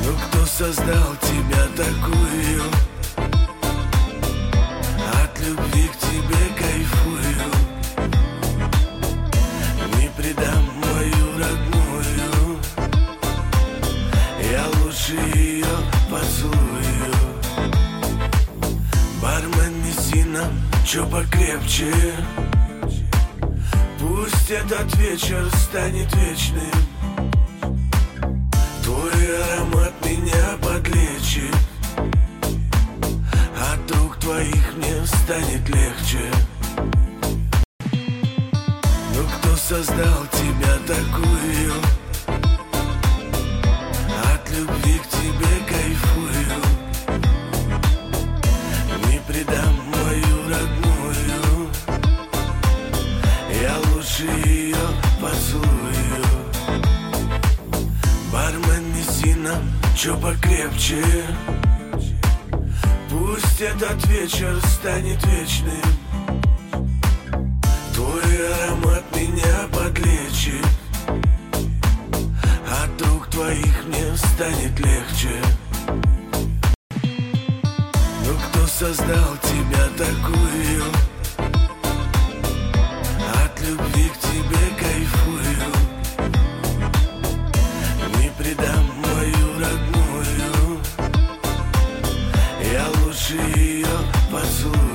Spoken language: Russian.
Ну кто создал тебя такую? От любви к тебе кайфую. Не предам мою родную, я лучше ее поцелую. Бармен, неси нам чё покрепче, пусть этот вечер станет вечным. Твой аромат меня подлечит, от рук твоих мне станет легче. Ну кто создал тебя такую? От любви к тебе кайфую. Не предам мою родную, я лучше ее поцелую. Бармен, неси нам чё покрепче, пусть этот вечер станет вечным. Твой аромат меня подлечит, от рук твоих мне станет легче. Ну кто создал тебя такую? От любви к тебе кайфую. Не предам мою родную, я лучше ее поцелую.